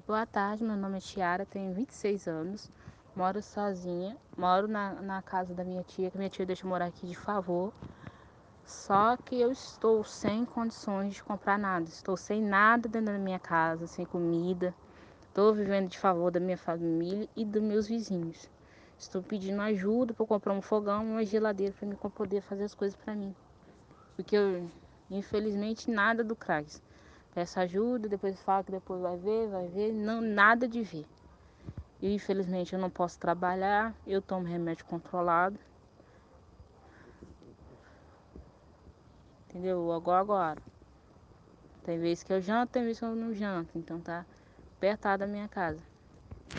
Boa tarde, meu nome é Chiara, tenho 26 anos, moro sozinha, moro na casa da minha tia, que minha tia deixa eu morar aqui de favor. Só que eu estou sem condições de comprar nada, estou sem nada dentro da minha casa, sem comida. Estou vivendo de favor da minha família e dos meus vizinhos. Estou pedindo ajuda para comprar um fogão e uma geladeira para mim poder fazer as coisas para mim. Porque eu, infelizmente, nada do CRAS. Peço ajuda, depois fala que depois vai ver, não, nada de ver. E infelizmente eu não posso trabalhar, eu tomo remédio controlado, entendeu? Agora. Tem vezes que eu janto, tem vezes que eu não janto, então tá apertada a minha casa.